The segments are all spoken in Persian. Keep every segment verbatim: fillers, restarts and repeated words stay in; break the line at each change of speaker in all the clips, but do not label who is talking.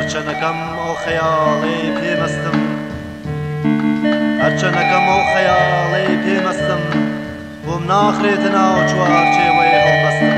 هەرچەنەکەم ئەو خەیاڵێ پێمەستم هەرچەنەکەم ئەو خەیاڵێ پێمەستم بۆم ناخرێتە ناو چوارچێوەی هەڵبەستم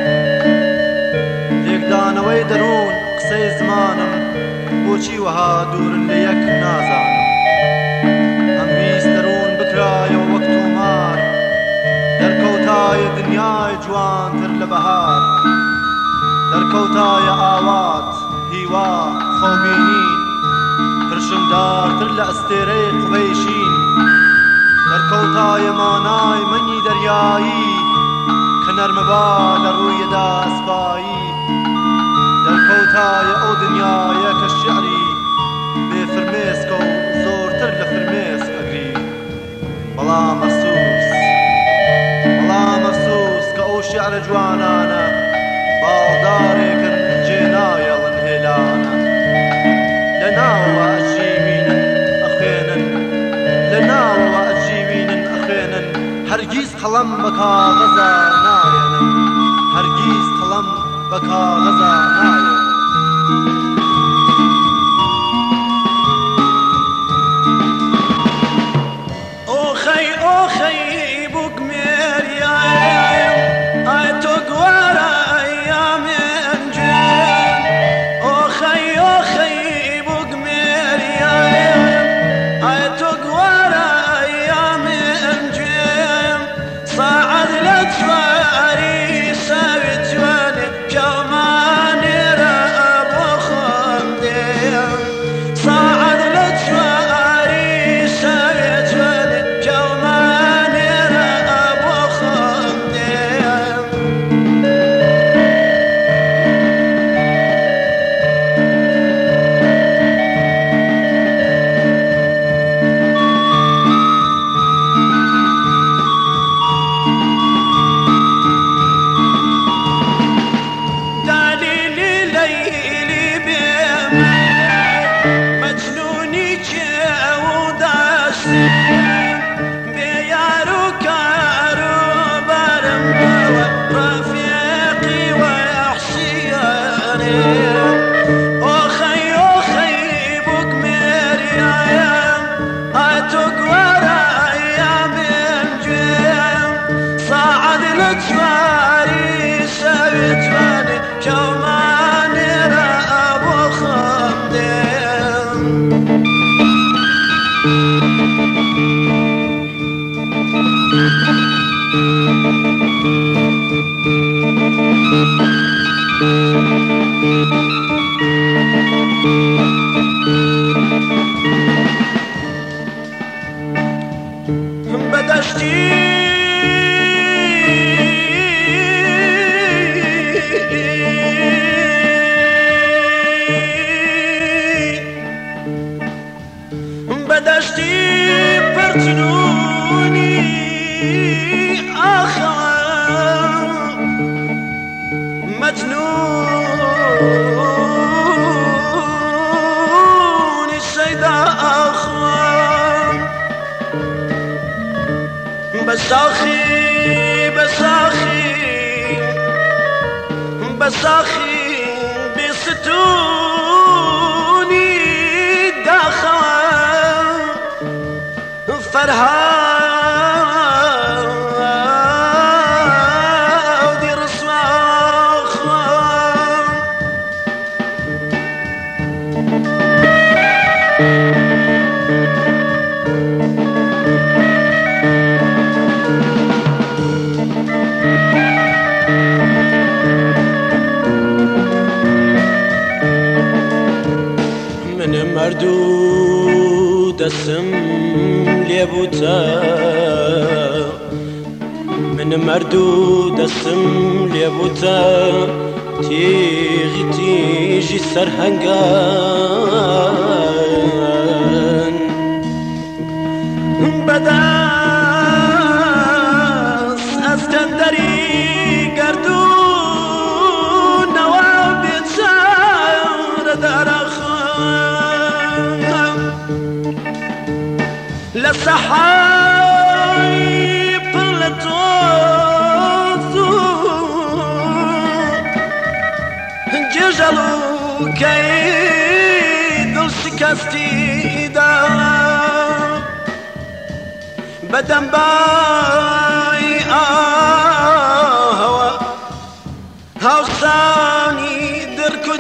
لێکدانەوەی دەروون قسەی زمانم بۆچی وەها دوورن لە یەک نازانم ئەم ویست دەروون بکرایەوە وەک تۆمار دەرکەوتایە دنیای جوانتر لە بەهار دەرکەوتایە ئاوات هیوا خەوبینین پرشنگدارتر لە ئەستێرەی قوبەی شین دەرکەوتایە مانای مەنی دەریایی کە نەرمەبا لە ڕوویەدا ئەسپایی دەرکەوتایە ئەو دنیایە کە شیعری بێ فرمێسکە و زۆرتر لە فرمێسک ئەگری بەڵام ئەفسوس بەڵام ئەفسوس کە ئەو شیعرە جوانانە باڵدارێکن جێنایەڵن هێلانە لە ناوەوە ئەجیوینن ئەخوێنن لە ناوەوە ئەجیوینن ئەخوێنن هەرگیز قەڵەم بە کاغەزە نایەنن هەرگیز قەڵەم بە کاغەزە نایەنن
ئۆخەی ئۆخەی بوگمێریایە ئای تۆ گوارە ئەیامێن جێن ئۆخەی ئۆخەی بوگمێریایە ئای تۆ گوارە ئەیامێن جێن ساعەت لە چواری ساوی جوانێ کەمانێرە بۆ خۆم دێن ساعەت لە چواری ساوی جوانێ کەمانێرە بۆ خۆم دێن دلیلی لیلی بێمەی مەجنونی کێو و دەستێن بێ یار و کار و بەرم بەوە ڕەفیقی وەحشیانێ ئۆخەی ئۆخەی بوگمێریایە ئای تۆ گوارە ئەیامێن گوێم ساعەت لە چواری شەوی جوانێ کەمانێرە بۆ خۆم دێن بەدەشتی بەدەشتی پەرچنوونی ئاخەوە مەجنونی سەیدا ئاخەوە بەساخی بەساخی بەساخی بێستوونی داخەوە فەرهادی ڕسواخەوە منم مردو دەسم لێ بووتە منم مردو دەسم لێ بووتە تیغی تیژی سەرهەنگان بەدەست ئەسکەندەری گەردوونەوە بێچارە دەرەخەم لە سەحای پڕ لە تۆز و جێژەڵ و کەی بدم باي آهوا هاوساني دركو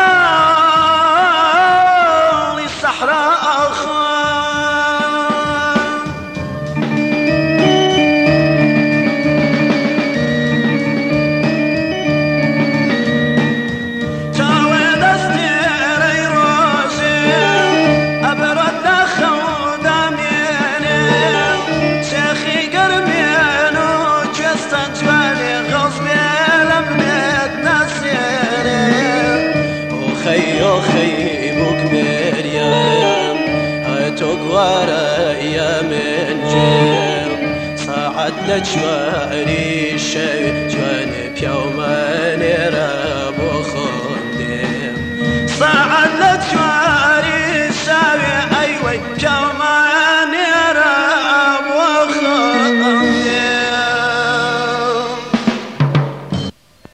دالي صحراء أخوان تاوي دستيري روزي أبرد خود أميني شيخي قربين وجستن جوالي غصبي لمنت نسيري وخي وخي بوك مريم تقوار يا من جيم صعد لجواري شي جواني بيوم نيرا